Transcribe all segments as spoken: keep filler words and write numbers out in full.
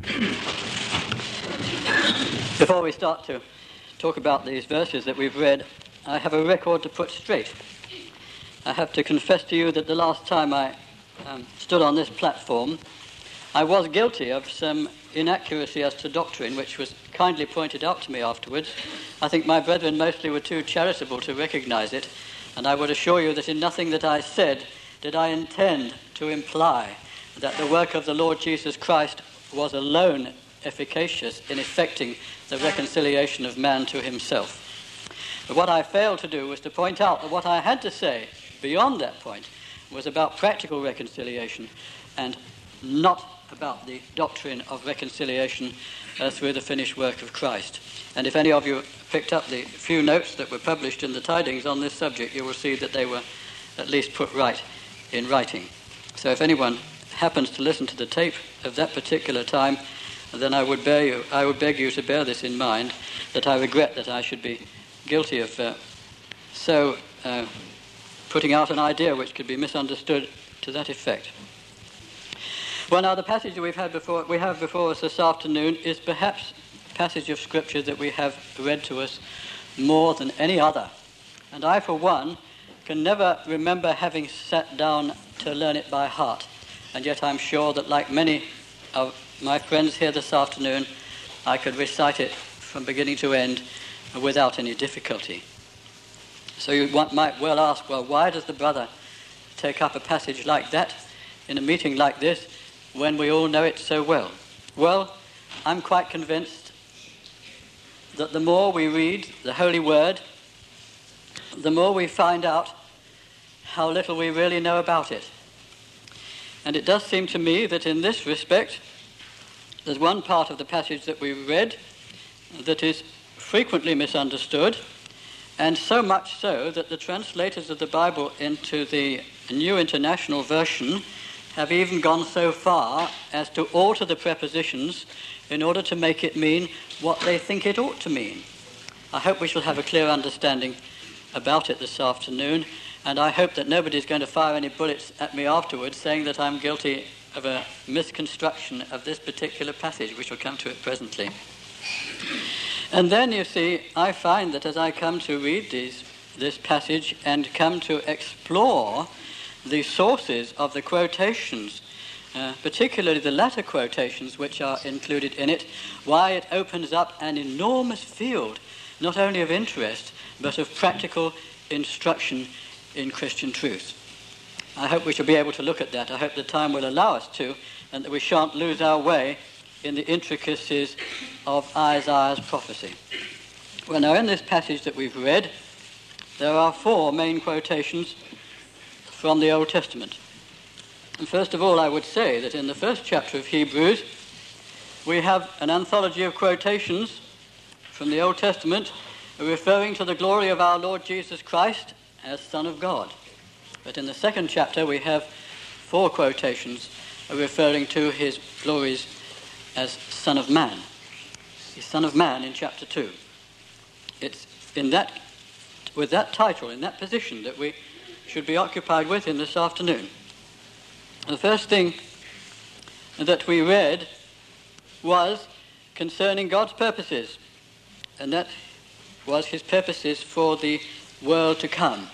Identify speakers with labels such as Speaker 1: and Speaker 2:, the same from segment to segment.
Speaker 1: Before we start to talk about these verses that we've read, I have a record to put straight. I have to confess to you that the last time I um, stood on this platform, I was guilty of some inaccuracy as to doctrine, which was kindly pointed out to me afterwards. I think my brethren mostly were too charitable to recognize it, and I would assure you that in nothing that I said did I intend to imply that the work of the Lord Jesus Christ was alone efficacious in effecting the reconciliation of man to himself. But what I failed to do was to point out that what I had to say beyond that point was about practical reconciliation and not about the doctrine of reconciliation uh, through the finished work of Christ. And if any of you picked up the few notes that were published in the tidings on this subject, you will see that they were at least put right in writing. So if anyone happens to listen to the tape of that particular time, then I would bear you, I would beg you to bear this in mind, that I regret that I should be guilty of uh, so uh, putting out an idea which could be misunderstood to that effect. Well, now the passage that we've had before, we have before us this afternoon is perhaps a passage of Scripture that we have read to us more than any other. And I, for one, can never remember having sat down to learn it by heart. And yet I'm sure that, like many of my friends here this afternoon, I could recite it from beginning to end without any difficulty. So you might well ask, well, why does the brother take up a passage like that in a meeting like this when we all know it so well? Well, I'm quite convinced that the more we read the Holy Word, the more we find out how little we really know about it. And it does seem to me that in this respect, there's one part of the passage that we read that is frequently misunderstood, and so much so that the translators of the Bible into the New International Version have even gone so far as to alter the prepositions in order to make it mean what they think it ought to mean. I hope we shall have a clear understanding about it this afternoon, and I hope that nobody's going to fire any bullets at me afterwards saying that I'm guilty of a misconstruction of this particular passage. We shall come to it presently. And then, you see, I find that as I come to read these, this passage and come to explore the sources of the quotations, uh, particularly the latter quotations which are included in it, why it opens up an enormous field, not only of interest, but of practical instruction in Christian truth. I hope we shall be able to look at that. I hope the time will allow us to, and that we shan't lose our way in the intricacies of Isaiah's prophecy. Well, now, in this passage that we've read, there are four main quotations from the Old Testament. And first of all, I would say that in the first chapter of Hebrews, we have an anthology of quotations from the Old Testament referring to the glory of our Lord Jesus Christ as Son of God. But in the second chapter, we have four quotations referring to his glories as Son of Man. He's Son of Man in chapter two. It's in that, with that title, in that position, that we should be occupied with in this afternoon. The first thing that we read was concerning God's purposes, and that was his purposes for the world to come.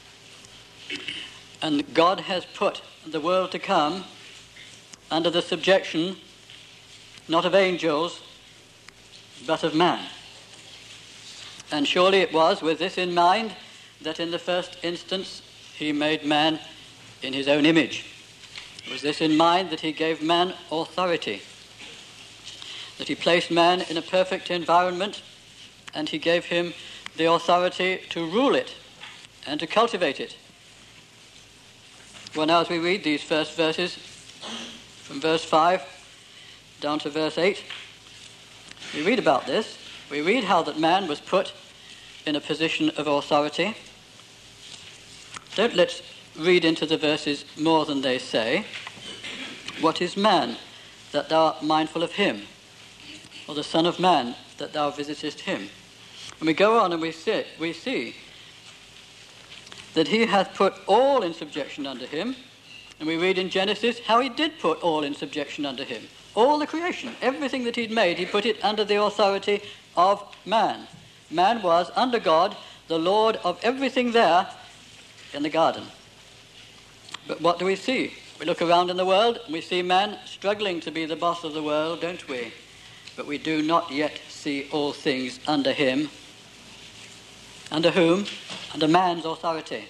Speaker 1: And God has put the world to come under the subjection not of angels, but of man. And surely it was with this in mind that in the first instance he made man in his own image. It was this in mind that he gave man authority, that he placed man in a perfect environment, and he gave him the authority to rule it and to cultivate it. Well, now as we read these first verses, from verse five down to verse eight, we read about this. We read how that man was put in a position of authority. Don't let's read into the verses more than they say. What is man, that thou art mindful of him? Or the Son of Man, that thou visitest him? And we go on and we see, we see that he hath put all in subjection unto him, And we read in Genesis how he did put all in subjection under him. All the creation, everything that he'd made, he put it under the authority of man. Man was, under God, the Lord of everything there in the garden. But what do we see? We look around in the world and we see man struggling to be the boss of the world, don't we? But we do not yet see all things under him. Under whom? Under man's authority.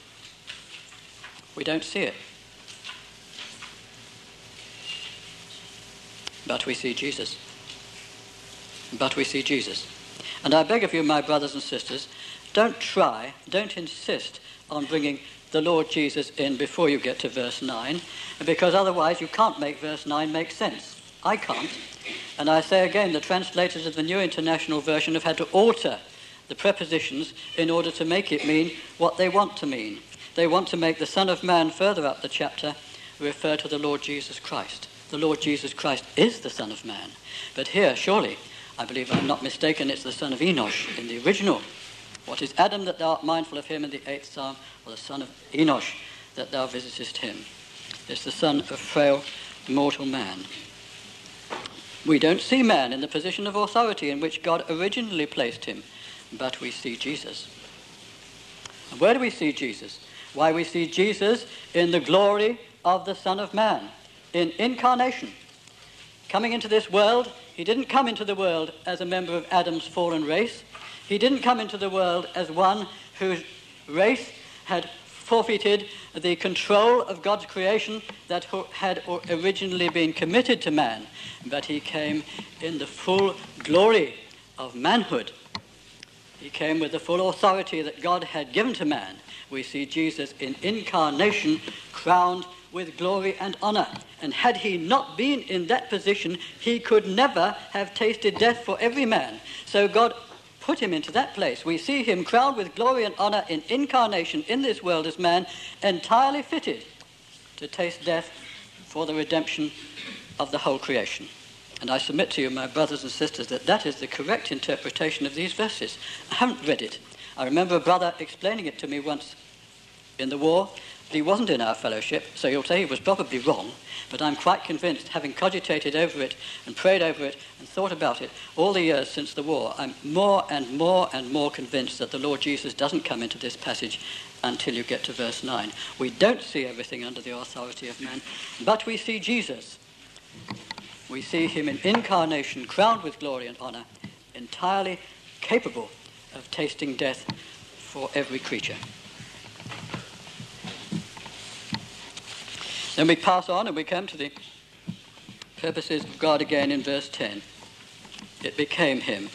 Speaker 1: We don't see it. But we see Jesus. But we see Jesus. And I beg of you, my brothers and sisters, don't try, don't insist on bringing the Lord Jesus in before you get to verse nine, because otherwise you can't make verse nine make sense. I can't. And I say again, the translators of the New International Version have had to alter the prepositions in order to make it mean what they want to mean. They want to make the Son of Man further up the chapter refer to the Lord Jesus Christ. The Lord Jesus Christ is the Son of Man. But here, surely, I believe I'm not mistaken, it's the son of Enosh in the original. What is Adam that thou art mindful of him in the eighth psalm, or the son of Enosh that thou visitest him? It's the son of frail, mortal man. We don't see man in the position of authority in which God originally placed him, but we see Jesus. And where do we see Jesus? Why, we see Jesus in the glory of the Son of Man, in incarnation. Coming into this world, he didn't come into the world as a member of Adam's fallen race. He didn't come into the world as one whose race had forfeited the control of God's creation that had originally been committed to man, but he came in the full glory of manhood. He came with the full authority that God had given to man. We see Jesus in incarnation, crowned with glory and honor. And had he not been in that position, he could never have tasted death for every man. So God put him into that place. We see him crowned with glory and honor in incarnation in this world as man, entirely fitted to taste death for the redemption of the whole creation. And I submit to you, my brothers and sisters, that that is the correct interpretation of these verses. I haven't read it. I remember a brother explaining it to me once in the war. He wasn't in our fellowship, so you'll say he was probably wrong, but I'm quite convinced, having cogitated over it and prayed over it and thought about it all the years since the war, I'm more and more and more convinced that the Lord Jesus doesn't come into this passage until you get to verse nine. We don't see everything under the authority of man, but we see Jesus. We see him in incarnation, crowned with glory and honor, entirely capable of tasting death for every creature. Then we pass on and we come to the purposes of God again in verse ten. It became him.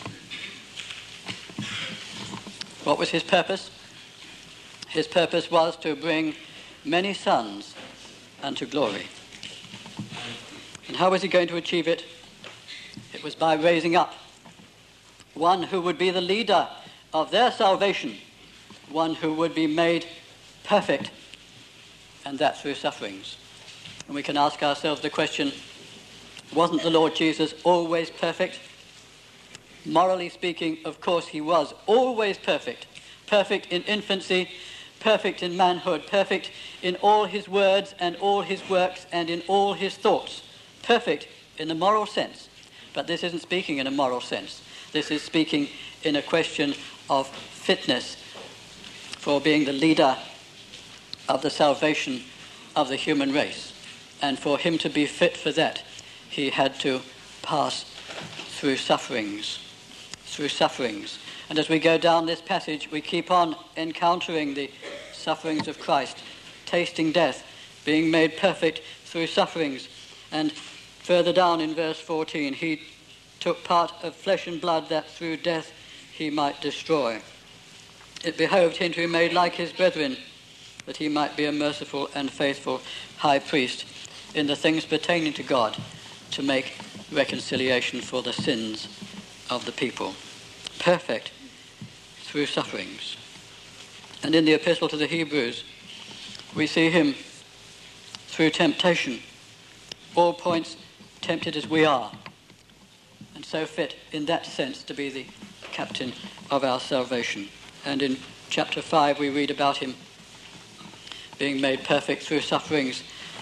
Speaker 1: What was his purpose? His purpose was to bring many sons unto glory. And how was he going to achieve it? It was by raising up one who would be the leader of their salvation, one who would be made perfect, and that through sufferings. And we can ask ourselves the question, wasn't the Lord Jesus always perfect? Morally speaking, of course he was always perfect. Perfect in infancy, perfect in manhood, perfect in all his words and all his works and in all his thoughts. Perfect in the moral sense. But this isn't speaking in a moral sense. This is speaking in a question of fitness for being the leader of the salvation of the human race. And for him to be fit for that, he had to pass through sufferings. Through sufferings. And as we go down this passage, we keep on encountering the sufferings of Christ, tasting death, being made perfect through sufferings. And further down in verse fourteen, he took part of flesh and blood that through death he might destroy. It behoved him to be made like his brethren, that he might be a merciful and faithful high priest in the things pertaining to God, to make reconciliation for the sins of the people. Perfect through sufferings. And in the epistle to the Hebrews, we see him through temptation, all points tempted as we are, and so fit in that sense to be the captain of our salvation. And in chapter five we read about him being made perfect through sufferings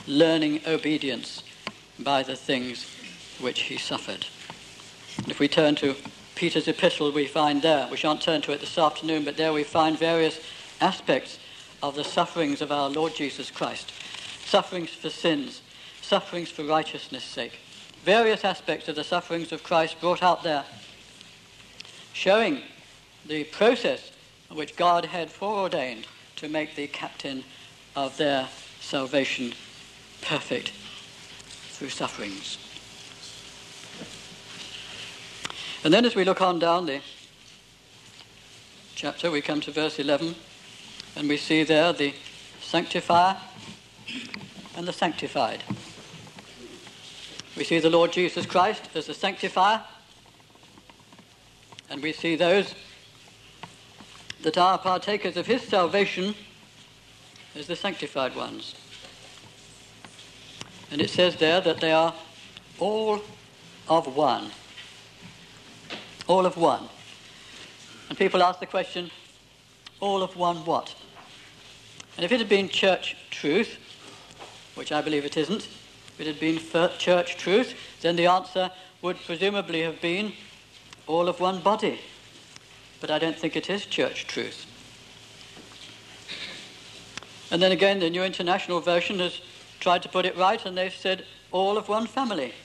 Speaker 1: learning obedience by the things which he suffered. And if we turn to Peter's epistle, we find there, we shan't turn to it this afternoon, but there we find various aspects of the sufferings of our Lord Jesus Christ. Sufferings for sins, sufferings for righteousness' sake. Various aspects of the sufferings of Christ brought out there, showing the process which God had foreordained to make the captain of their salvation perfect through sufferings. And then as we look on down the chapter, we come to verse eleven, and we see there the sanctifier and the sanctified. We see the Lord Jesus Christ as the sanctifier, and we see those that are partakers of his salvation as the sanctified ones. And it says there that they are all of one. All of one. And people ask the question, all of one what? And if it had been church truth, which I believe it isn't, if it had been church truth, then the answer would presumably have been all of one body. But I don't think it is church truth. And then again, the New International Version has tried to put it right, and they've said all of one family.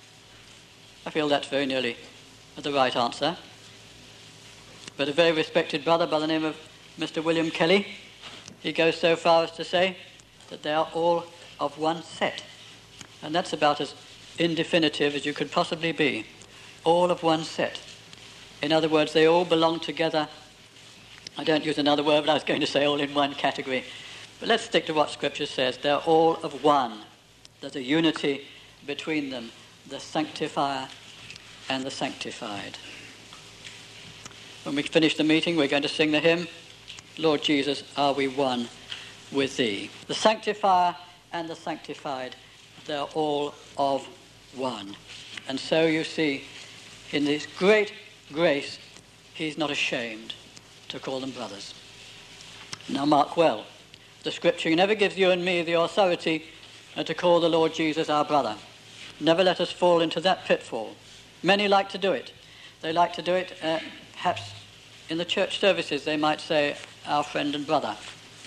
Speaker 1: I feel that's very nearly the right answer. But a very respected brother by the name of Mister William Kelly, he goes so far as to say that they are all of one set. And that's about as indefinitive as you could possibly be. All of one set. In other words, they all belong together. I don't use another word, but I was going to say all in one category. But let's stick to what Scripture says. They're all of one. There's a unity between them, the sanctifier and the sanctified. When we finish the meeting, we're going to sing the hymn, Lord Jesus, are we one with thee? The sanctifier and the sanctified, they're all of one. And so you see, in this great grace, he's not ashamed to call them brothers. Now mark well, the Scripture never gives you and me the authority to call the Lord Jesus our brother. Never let us fall into that pitfall. Many like to do it. They like to do it, uh, perhaps in the church services, they might say, our friend and brother.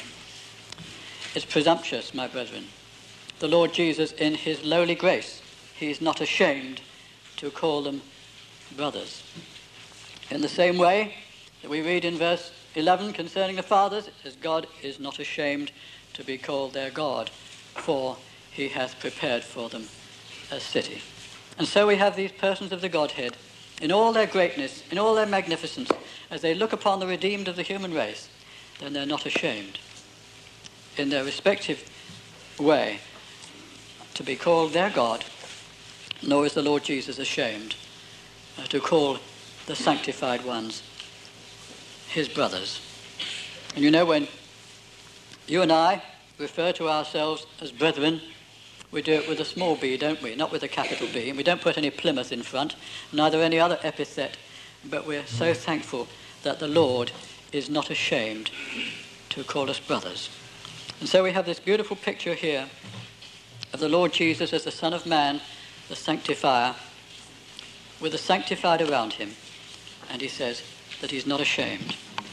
Speaker 1: It's presumptuous, my brethren. The Lord Jesus, in his lowly grace, he is not ashamed to call them brothers. In the same way that we read in verse eleven concerning the fathers, it says, God is not ashamed to be called their God, for he hath prepared for them a city. And so we have these persons of the Godhead, in all their greatness, in all their magnificence, as they look upon the redeemed of the human race, then they're not ashamed, in their respective way, to be called their God, nor is the Lord Jesus ashamed uh, to call the sanctified ones his brothers. And you know, when you and I refer to ourselves as brethren, we do it with a small b, don't we? Not with a capital B. And we don't put any Plymouth in front, neither any other epithet. But we're so thankful that the Lord is not ashamed to call us brothers. And so we have this beautiful picture here of the Lord Jesus as the Son of Man, the sanctifier, with the sanctified around him. And he says that he's not ashamed.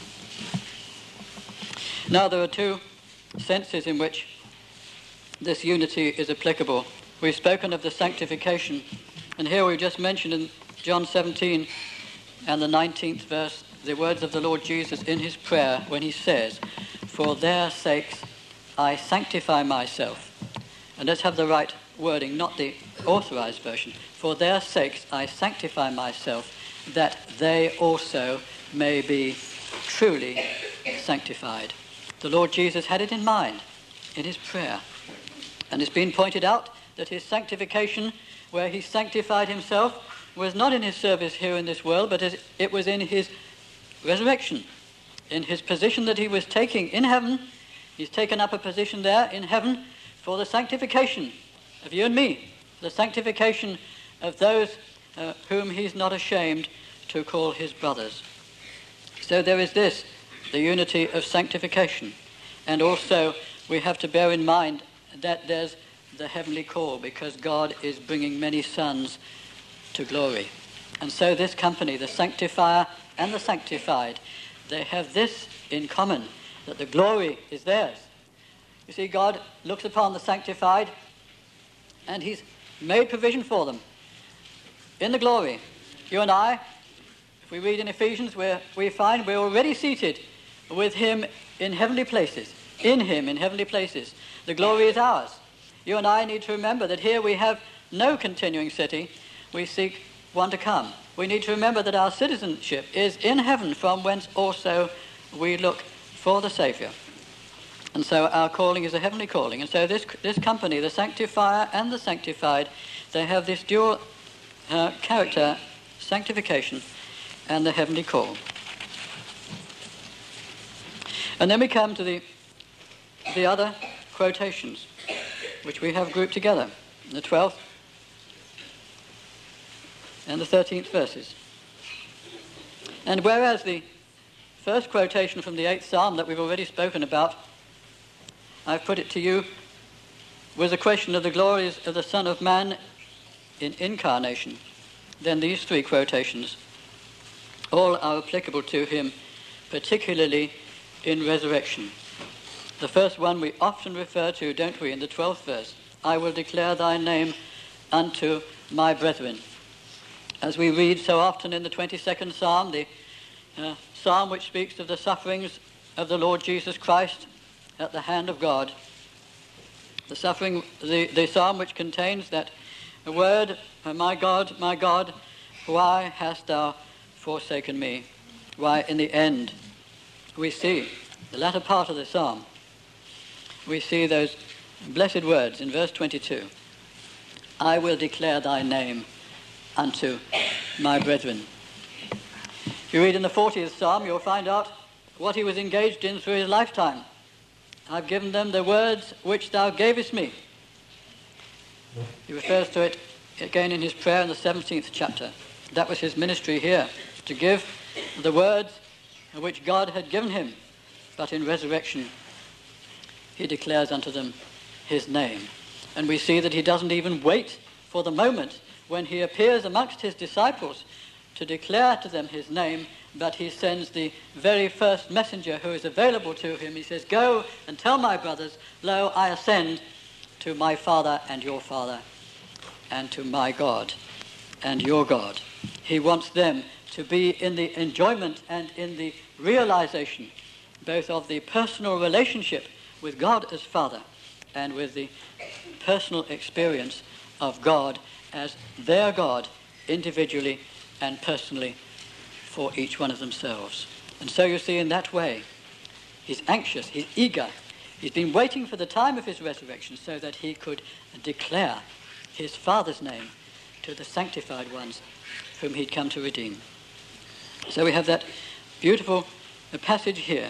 Speaker 1: Now there are two senses in which this unity is applicable. We've spoken of the sanctification, and here we just mentioned in John seventeen and the nineteenth verse the words of the Lord Jesus in his prayer when he says, for their sakes I sanctify myself. And let's have the right wording, not the authorized version. For their sakes I sanctify myself, that they also may be truly sanctified. The Lord Jesus had it in mind in his prayer. And it's been pointed out that his sanctification, where he sanctified himself, was not in his service here in this world, but it was in his resurrection, in his position that he was taking in heaven. He's taken up a position there in heaven for the sanctification of you and me, the sanctification of those uh, whom he's not ashamed to call his brothers. So there is this, the unity of sanctification. And also we have to bear in mind that there's the heavenly call, because God is bringing many sons to glory. And so this company, the sanctifier and the sanctified, they have this in common, that the glory is theirs. You see, God looks upon the sanctified and he's made provision for them in the glory. You and I, if we read in Ephesians, where we find we're already seated with him in heavenly places, in him in heavenly places. The glory is ours. You and I need to remember that here we have no continuing city. We seek one to come. We need to remember that our citizenship is in heaven, from whence also we look for the Saviour. And so our calling is a heavenly calling. And so this this company, the sanctifier and the sanctified, they have this dual uh, character, sanctification and the heavenly call. And then we come to the the other quotations, which we have grouped together, the twelfth and the thirteenth verses. And whereas the first quotation from the eighth Psalm that we've already spoken about, I've put it to you, was a question of the glories of the Son of Man in incarnation, then these three quotations all are applicable to him, particularly in resurrection. The first one we often refer to, don't we, in the twelfth verse, I will declare thy name unto my brethren. As we read so often in the twenty-second Psalm, the uh, Psalm which speaks of the sufferings of the Lord Jesus Christ at the hand of God, the suffering, the, the Psalm which contains that word, my God, my God, why hast thou forsaken me? Why, in the end, we see, the latter part of the Psalm, we see those blessed words in verse twenty-two. I will declare thy name unto my brethren. If you read in the fortieth Psalm, you'll find out what he was engaged in through his lifetime. I've given them the words which thou gavest me. He refers to it again in his prayer in the seventeenth chapter. That was his ministry here, to give the words which God had given him. But in resurrection, he declares unto them his name. And we see that he doesn't even wait for the moment when he appears amongst his disciples to declare to them his name, but he sends the very first messenger who is available to him. He says, go and tell my brothers, lo, I ascend to my Father and your Father, and to my God and your God. He wants them to be in the enjoyment and in the realization both of the personal relationship with God as Father and with the personal experience of God as their God, individually and personally for each one of themselves. And so you see, in that way, he's anxious, he's eager. He's been waiting for the time of his resurrection so that he could declare his Father's name to the sanctified ones whom he'd come to redeem. So we have that beautiful passage here.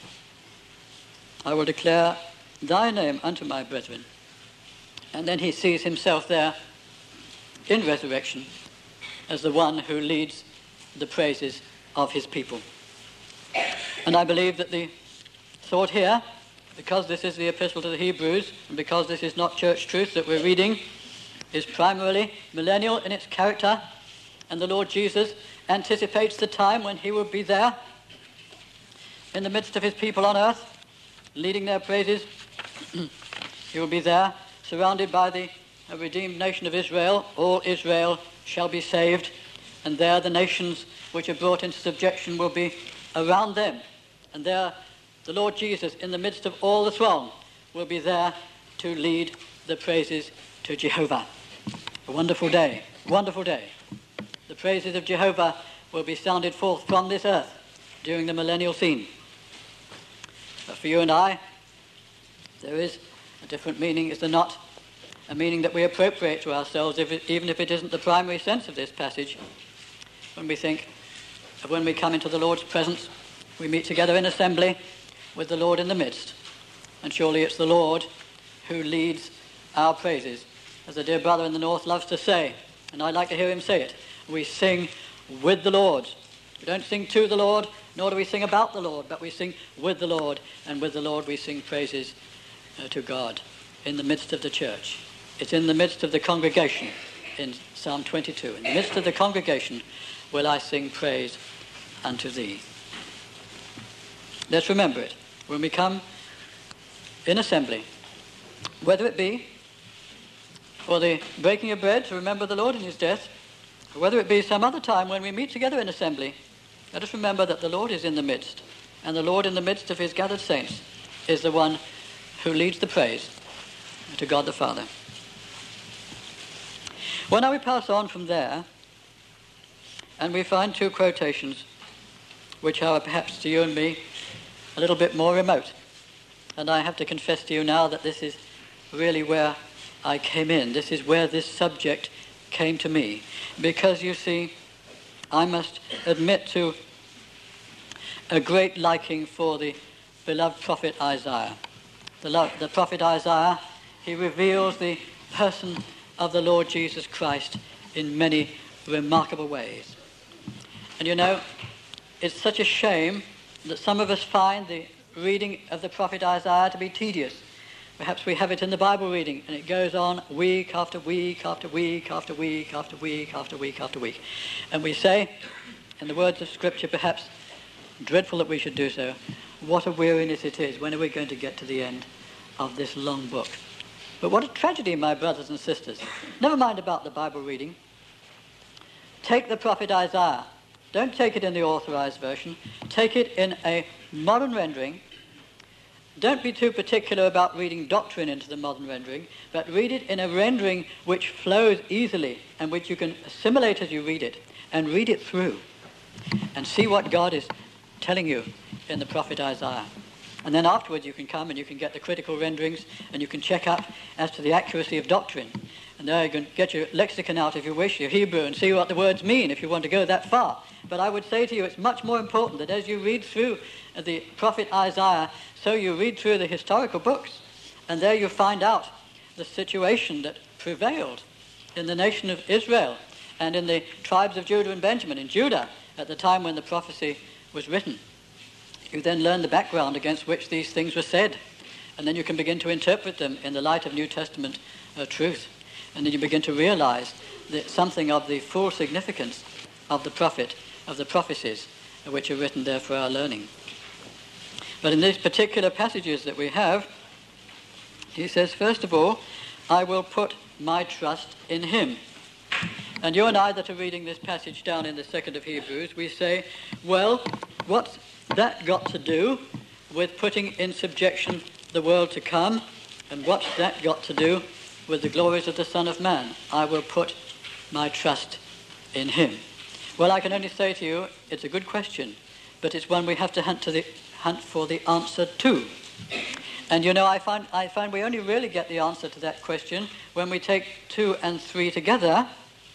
Speaker 1: I will declare thy name unto my brethren. And then he sees himself there in resurrection as the one who leads the praises of his people. And I believe that the thought here, because this is the epistle to the Hebrews, and because this is not church truth that we're reading, is primarily millennial in its character, and the Lord Jesus anticipates the time when he will be there in the midst of his people on earth, leading their praises. He will be there, surrounded by the redeemed nation of Israel. All Israel shall be saved, and there the nations which are brought into subjection will be around them. And there the Lord Jesus, in the midst of all the throng, will be there to lead the praises to Jehovah. A wonderful day, wonderful day. The praises of Jehovah will be sounded forth from this earth during the millennial scene. But for you and I, there is a different meaning, is there not? A meaning that we appropriate to ourselves, if it, even if it isn't the primary sense of this passage. When we think of when we come into the Lord's presence, we meet together in assembly with the Lord in the midst. And surely it's the Lord who leads our praises. As a dear brother in the north loves to say, and I like to hear him say it, we sing with the Lord. We don't sing to the Lord, nor do we sing about the Lord, but we sing with the Lord, and with the Lord we sing praises uh, to God in the midst of the church. It's in the midst of the congregation in Psalm twenty-two. In the midst of the congregation will I sing praise unto thee. Let's remember it when we come in assembly, whether it be for the breaking of bread to remember the Lord in his death, or whether it be some other time when we meet together in assembly. Let us remember that the Lord is in the midst, and the Lord in the midst of his gathered saints is the one who leads the praise to God the Father. Well, now we pass on from there, and we find two quotations which are perhaps to you and me a little bit more remote. And I have to confess to you now that this is really where I came in. This is where this subject came to me. Because, you see, I must admit to a great liking for the beloved prophet Isaiah. The, lo- the prophet Isaiah, he reveals the person of the Lord Jesus Christ in many remarkable ways. And you know, it's such a shame that some of us find the reading of the prophet Isaiah to be tedious. Perhaps we have it in the Bible reading, and it goes on week after week after week after week after week after week after week. And we say, in the words of Scripture, perhaps dreadful that we should do so, what a weariness it is. When are we going to get to the end of this long book? But what a tragedy, my brothers and sisters. Never mind about the Bible reading. Take the prophet Isaiah. Don't take it in the authorized version. Take it in a modern rendering. Don't be too particular about reading doctrine into the modern rendering, but read it in a rendering which flows easily and which you can assimilate as you read it, and read it through and see what God is telling you in the prophet Isaiah. And then afterwards you can come and you can get the critical renderings and you can check up as to the accuracy of doctrine. And there you can get your lexicon out if you wish, your Hebrew, and see what the words mean if you want to go that far. But I would say to you, it's much more important that as you read through the prophet Isaiah, so you read through the historical books, and there you find out the situation that prevailed in the nation of Israel and in the tribes of Judah and Benjamin, in Judah, at the time when the prophecy was written. You then learn the background against which these things were said, and then you can begin to interpret them in the light of New Testament uh, truth. And then you begin to realize that something of the full significance of the prophet, of the prophecies which are written there for our learning. But in these particular passages that we have, he says, first of all, I will put my trust in him. And you and I that are reading this passage down in the second of Hebrews, we say, well, what's that got to do with putting in subjection the world to come? And what's that got to do with the glories of the Son of Man? I will put my trust in him. Well, I can only say to you, it's a good question, but it's one we have to hunt, to the, hunt for the answer to. And you know, I find, I find we only really get the answer to that question when we take two and three together.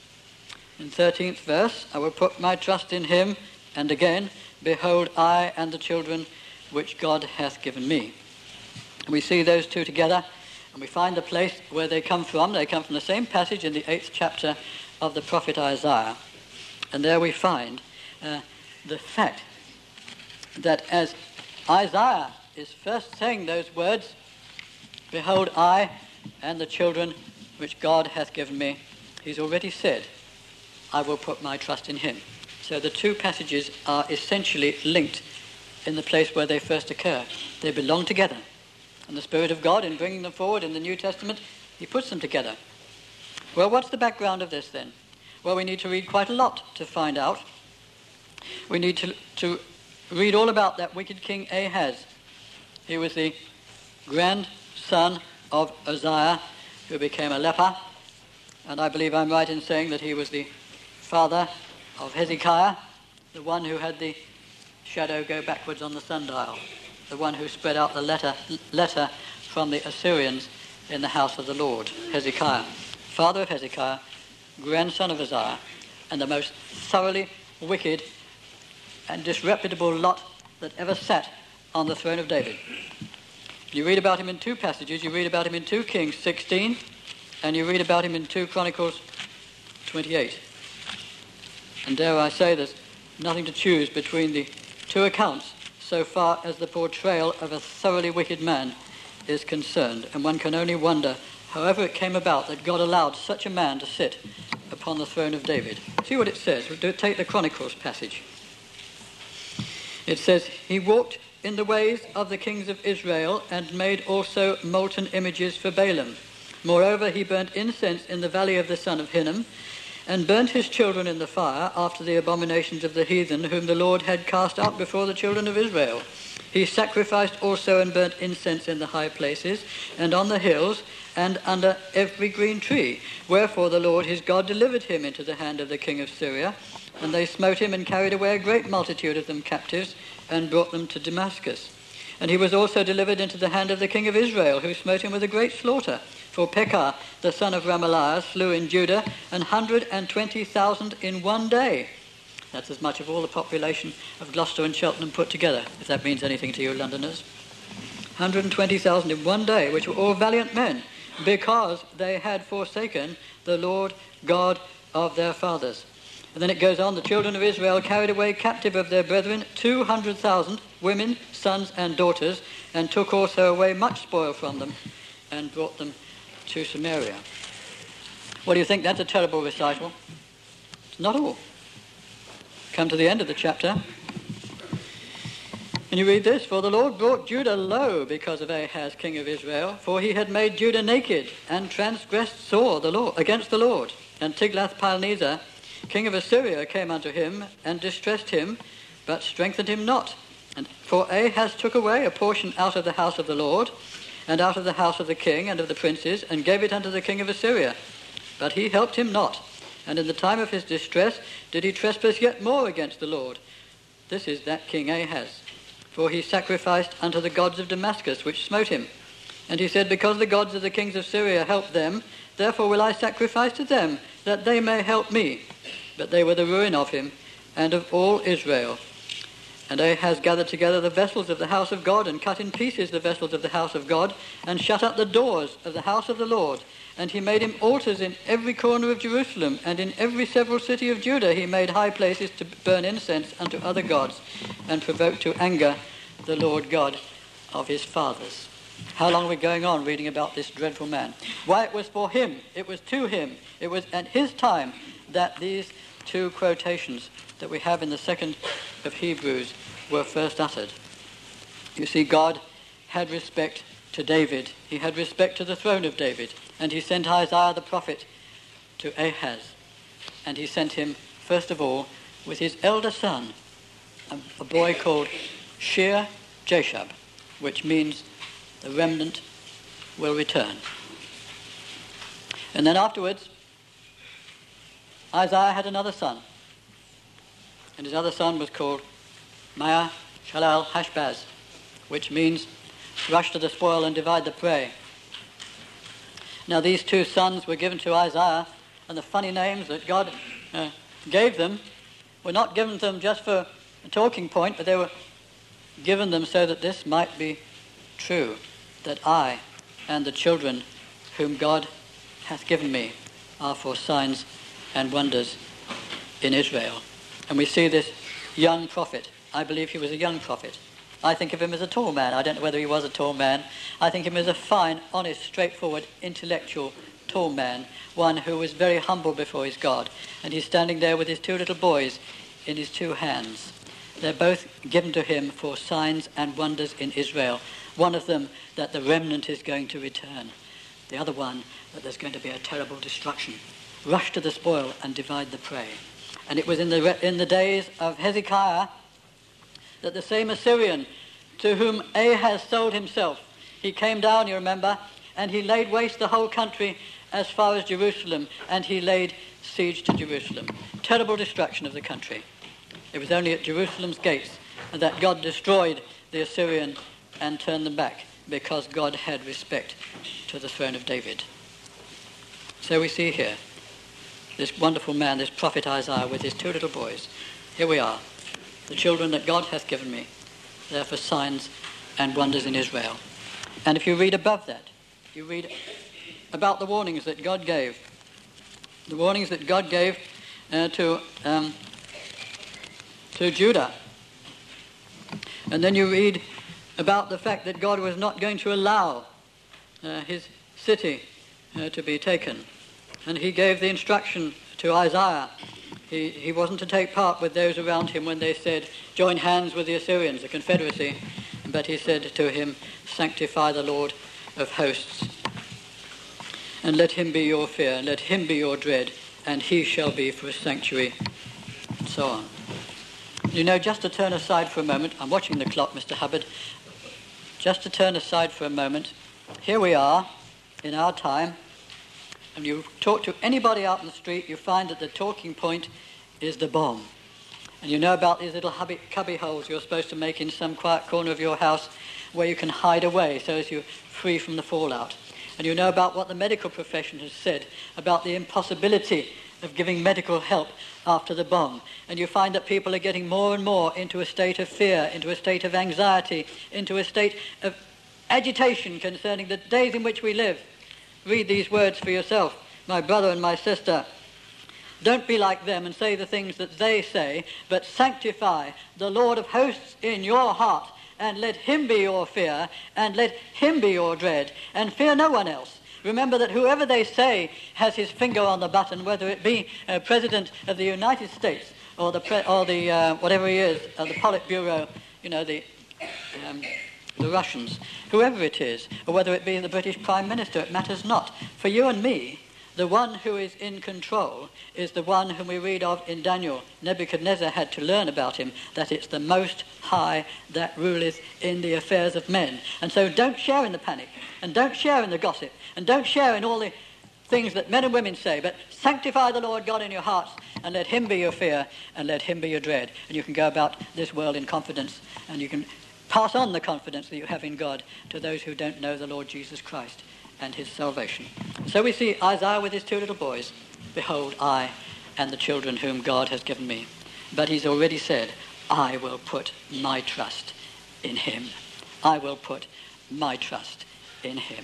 Speaker 1: In thirteenth verse, I will put my trust in him, and again, behold, I and the children which God hath given me. And we see those two together, and we find the place where they come from. They come from the same passage in the eighth chapter of the prophet Isaiah. And there we find uh, the fact that as Isaiah is first saying those words, behold, I and the children which God hath given me, he's already said, I will put my trust in him. So the two passages are essentially linked in the place where they first occur. They belong together. And the Spirit of God, in bringing them forward in the New Testament, he puts them together. Well, what's the background of this then? Well, we need to read quite a lot to find out. We need to, to read all about that wicked king Ahaz. He was the grandson of Uzziah, who became a leper. And I believe I'm right in saying that he was the father of Hezekiah, the one who had the shadow go backwards on the sundial, the one who spread out the letter, letter from the Assyrians in the house of the Lord, Hezekiah. Father of Hezekiah, grandson of Uzziah, and the most thoroughly wicked and disreputable lot that ever sat on the throne of David. You read about him in two passages. You read about him in two Kings sixteen, and you read about him in two Chronicles twenty-eight. And dare I say, there's nothing to choose between the two accounts so far as the portrayal of a thoroughly wicked man is concerned. And one can only wonder however it came about that God allowed such a man to sit upon the throne of David. See what it says. We'll take the Chronicles passage. It says, he walked in the ways of the kings of Israel and made also molten images for Balaam. Moreover, he burnt incense in the valley of the son of Hinnom, and burnt his children in the fire after the abominations of the heathen, whom the Lord had cast out before the children of Israel. He sacrificed also and burnt incense in the high places, and on the hills, and under every green tree. Wherefore the Lord his God delivered him into the hand of the king of Syria, and they smote him and carried away a great multitude of them captives, and brought them to Damascus. And he was also delivered into the hand of the king of Israel, who smote him with a great slaughter. For Pekah, the son of Remaliah, slew in Judah an hundred and twenty thousand in one day. That's as much of all the population of Gloucester and Cheltenham put together, if that means anything to you Londoners. one hundred and twenty thousand in one day, which were all valiant men, because they had forsaken the Lord God of their fathers. And then it goes on, the children of Israel carried away captive of their brethren two hundred thousand, women, sons and daughters, and took also away much spoil from them, and brought them to Samaria. What do you think? That's a terrible recital. It's not all. Come to the end of the chapter, and you read this, for the Lord brought Judah low because of Ahaz, king of Israel, for he had made Judah naked, and transgressed sore the Lord, against the Lord. And Tiglath-Pileser, king of Assyria, came unto him, and distressed him, but strengthened him not. And for Ahaz took away a portion out of the house of the Lord, and out of the house of the king and of the princes, and gave it unto the king of Assyria. But he helped him not, and in the time of his distress did he trespass yet more against the Lord. This is that king Ahaz. For he sacrificed unto the gods of Damascus, which smote him. And he said, because the gods of the kings of Syria helped them, therefore will I sacrifice to them, that they may help me. But they were the ruin of him, and of all Israel. And Ahaz gathered together the vessels of the house of God, and cut in pieces the vessels of the house of God, and shut up the doors of the house of the Lord. And he made him altars in every corner of Jerusalem, and in every several city of Judah he made high places to burn incense unto other gods, and provoked to anger the Lord God of his fathers. How long are we going on reading about this dreadful man? Why, it was for him, it was to him, it was at his time that these two quotations that we have in the second of Hebrews were first uttered. You see, God had respect to David. He had respect to the throne of David. And he sent Isaiah the prophet to Ahaz. And he sent him, first of all, with his elder son, a, a boy called Shear-Jashub, which means the remnant will return. And then afterwards, Isaiah had another son. And his other son was called Maher-Shalal-Hashbaz, which means rush to the spoil and divide the prey. Now these two sons were given to Isaiah, and the funny names that God uh, gave them were not given to them just for a talking point, but they were given them so that this might be true, that I and the children whom God hath given me are for signs and wonders in Israel. And we see this young prophet. I believe he was a young prophet. I think of him as a tall man. I don't know whether he was a tall man. I think of him as a fine, honest, straightforward, intellectual, tall man, one who was very humble before his God. And he's standing there with his two little boys in his two hands. They're both given to him for signs and wonders in Israel. One of them, that the remnant is going to return. The other one, that there's going to be a terrible destruction. Rush to the spoil and divide the prey. And it was in the in the days of Hezekiah that the same Assyrian to whom Ahaz sold himself, he came down, you remember, and he laid waste the whole country as far as Jerusalem, and he laid siege to Jerusalem. Terrible destruction of the country. It was only at Jerusalem's gates that God destroyed the Assyrian and turned them back, because God had respect to the throne of David. So we see here this wonderful man, this prophet Isaiah, with his two little boys. Here we are, the children that God hath given me. They're for signs and wonders in Israel. And if you read above that, you read about the warnings that God gave. The warnings that God gave uh, to, um, to Judah. And then you read about the fact that God was not going to allow uh, his city uh, to be taken. And he gave the instruction to Isaiah. He, he wasn't to take part with those around him when they said, join hands with the Assyrians, the confederacy. But he said to him, sanctify the Lord of hosts. And let him be your fear, and let him be your dread, and he shall be for a sanctuary. And so on. You know, just to turn aside for a moment, I'm watching the clock, Mister Hubbard. Just to turn aside for a moment, here we are in our time, and you talk to anybody out in the street, you find that the talking point is the bomb. And you know about these little hubby, cubby holes you're supposed to make in some quiet corner of your house where you can hide away so as you're free from the fallout. And you know about what the medical profession has said about the impossibility of giving medical help after the bomb. And you find that people are getting more and more into a state of fear, into a state of anxiety, into a state of agitation concerning the days in which we live. Read these words for yourself, my brother and my sister. Don't be like them and say the things that they say, but sanctify the Lord of hosts in your heart, and let him be your fear, and let him be your dread, and fear no one else. Remember that whoever they say has his finger on the button, whether it be a president of the United States or the pre- or the uh, whatever he is, uh, the Politburo, you know, the um, the Russians, whoever it is, or whether it be the British Prime Minister, it matters not. For you and me, the one who is in control is the one whom we read of in Daniel. Nebuchadnezzar had to learn about him, that it's the Most High that ruleth in the affairs of men. And so don't share in the panic, and don't share in the gossip, and don't share in all the things that men and women say, but sanctify the Lord God in your hearts, and let him be your fear, and let him be your dread. And you can go about this world in confidence, and you can pass on the confidence that you have in God to those who don't know the Lord Jesus Christ and his salvation. So we see Isaiah with his two little boys. Behold, I and the children whom God has given me. But he's already said, I will put my trust in him. I will put my trust in him.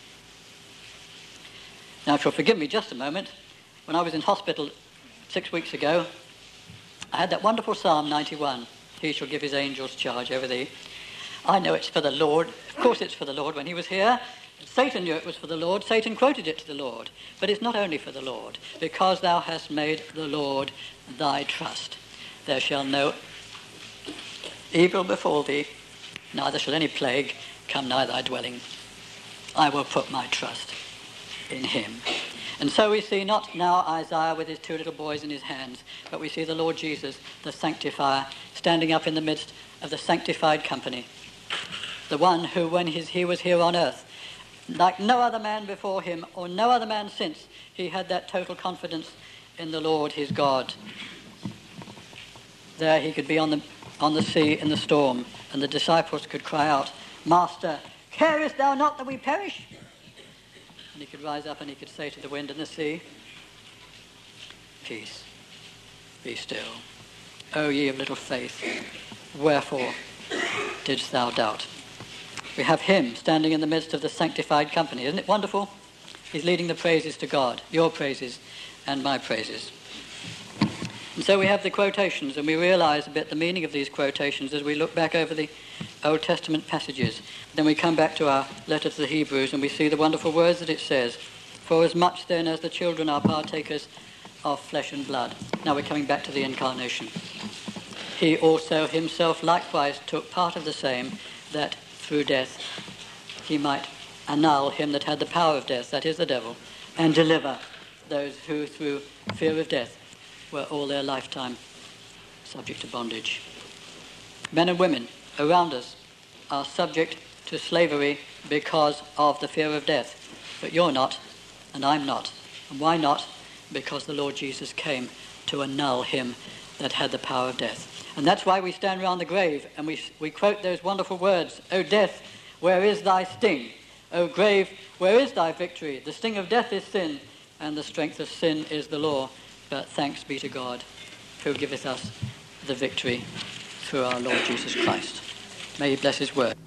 Speaker 1: Now, if you'll forgive me just a moment, when I was in hospital six weeks ago, I had that wonderful Psalm ninety-one. He shall give his angels charge over thee. I know it's for the Lord. Of course it's for the Lord. When he was here, Satan knew it was for the Lord. Satan quoted it to the Lord. But it's not only for the Lord. Because thou hast made the Lord thy trust, there shall no evil befall thee, neither shall any plague come nigh thy dwelling. I will put my trust in him. And so we see not now Isaiah with his two little boys in his hands, but we see the Lord Jesus, the sanctifier, standing up in the midst of the sanctified company. The one who, when his, he was here on earth, like no other man before him or no other man since, he had that total confidence in the Lord his God. There he could be on the on the sea in the storm, and the disciples could cry out, Master, carest thou not that we perish? And he could rise up and he could say to the wind and the sea, Peace, be still. O ye of little faith, wherefore didst thou doubt? We have him standing in the midst of the sanctified company. Isn't it wonderful? He's leading the praises to God, your praises and my praises. And so we have the quotations, and we realize a bit the meaning of these quotations as we look back over the Old Testament passages. Then we come back to our letter to the Hebrews, and we see the wonderful words that it says, For as much then as the children are partakers of flesh and blood. Now we're coming back to the incarnation. He also himself likewise took part of the same, that through death he might annul him that had the power of death, that is the devil, and deliver those who through fear of death were all their lifetime subject to bondage. Men and women around us are subject to slavery because of the fear of death. But you're not, and I'm not. And why not? Because the Lord Jesus came to annul him that had the power of death. And that's why we stand round the grave and we we quote those wonderful words, O death, where is thy sting? O grave, where is thy victory? The sting of death is sin, and the strength of sin is the law. But thanks be to God, who giveth us the victory through our Lord Jesus Christ. May he bless his word.